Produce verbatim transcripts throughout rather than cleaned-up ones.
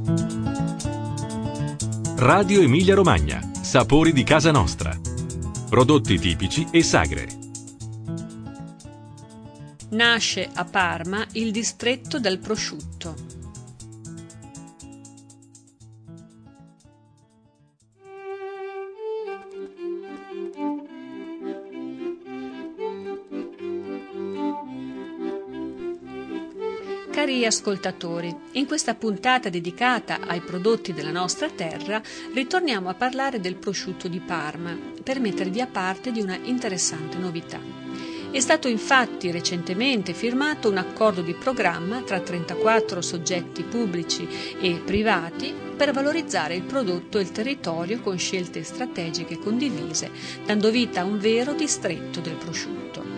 Radio Emilia Romagna, sapori di casa nostra. Prodotti tipici e sagre. Nasce a Parma il distretto del prosciutto. Cari ascoltatori, in questa puntata dedicata ai prodotti della nostra terra ritorniamo a parlare del prosciutto di Parma per mettervi a parte di una interessante novità. È stato infatti recentemente firmato un accordo di programma tra trentaquattro soggetti pubblici e privati per valorizzare il prodotto e il territorio con scelte strategiche condivise, dando vita a un vero distretto del prosciutto.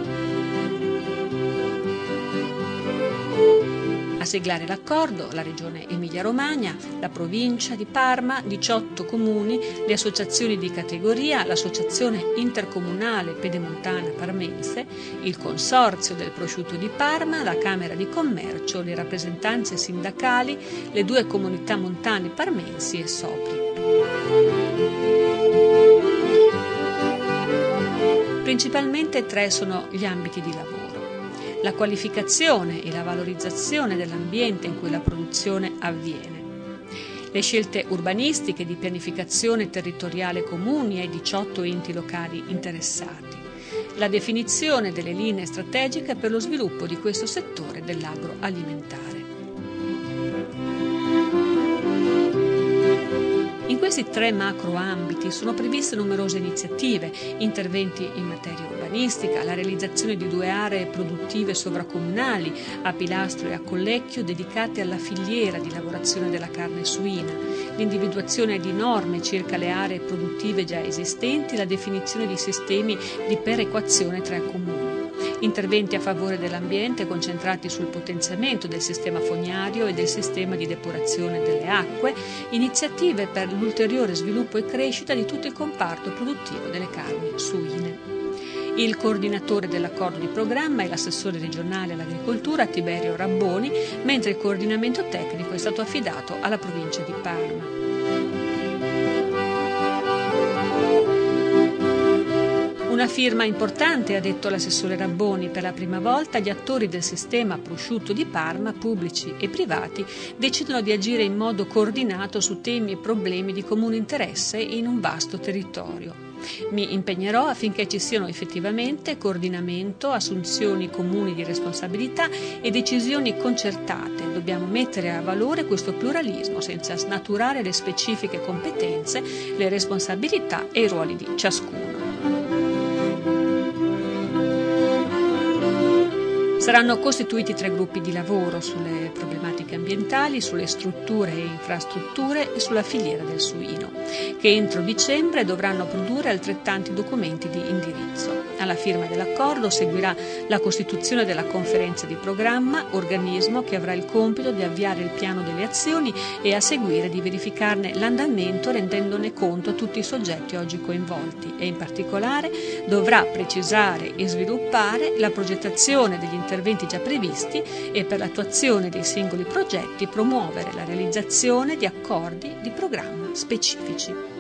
A siglare l'accordo la Regione Emilia-Romagna, la Provincia di Parma, diciotto comuni, le associazioni di categoria, l'Associazione Intercomunale Pedemontana Parmense, il Consorzio del Prosciutto di Parma, la Camera di Commercio, le rappresentanze sindacali, le due comunità montane parmensi e Sopri. Principalmente tre sono gli ambiti di lavoro: la qualificazione e la valorizzazione dell'ambiente in cui la produzione avviene, le scelte urbanistiche di pianificazione territoriale comuni ai diciotto enti locali interessati, la definizione delle linee strategiche per lo sviluppo di questo settore dell'agroalimentare. In questi tre macro ambiti sono previste numerose iniziative, interventi in materia urbanistica, la realizzazione di due aree produttive sovracomunali a Pilastro e a Collecchio dedicate alla filiera di lavorazione della carne suina, l'individuazione di norme circa le aree produttive già esistenti, la definizione di sistemi di perequazione tra i comuni. Interventi a favore dell'ambiente concentrati sul potenziamento del sistema fognario e del sistema di depurazione delle acque, iniziative per l'ulteriore sviluppo e crescita di tutto il comparto produttivo delle carni suine. Il coordinatore dell'accordo di programma è l'assessore regionale all'agricoltura Tiberio Rabboni, mentre il coordinamento tecnico è stato affidato alla provincia di Parma. Una firma importante, ha detto l'assessore Rabboni. Per la prima volta gli attori del sistema prosciutto di Parma, pubblici e privati, decidono di agire in modo coordinato su temi e problemi di comune interesse in un vasto territorio. Mi impegnerò affinché ci siano effettivamente coordinamento, assunzioni comuni di responsabilità e decisioni concertate. Dobbiamo mettere a valore questo pluralismo senza snaturare le specifiche competenze, le responsabilità e i ruoli di ciascuno. Saranno costituiti tre gruppi di lavoro sulle problematiche ambientali, sulle strutture e infrastrutture e sulla filiera del suino, che entro dicembre dovranno produrre altrettanti documenti di indirizzo. Alla firma dell'accordo seguirà la costituzione della conferenza di programma, organismo che avrà il compito di avviare il piano delle azioni e a seguire di verificarne l'andamento rendendone conto a tutti i soggetti oggi coinvolti e in particolare dovrà precisare e sviluppare la progettazione degli interventi già previsti e per l'attuazione dei singoli progetti promuovere la realizzazione di accordi di programma specifici.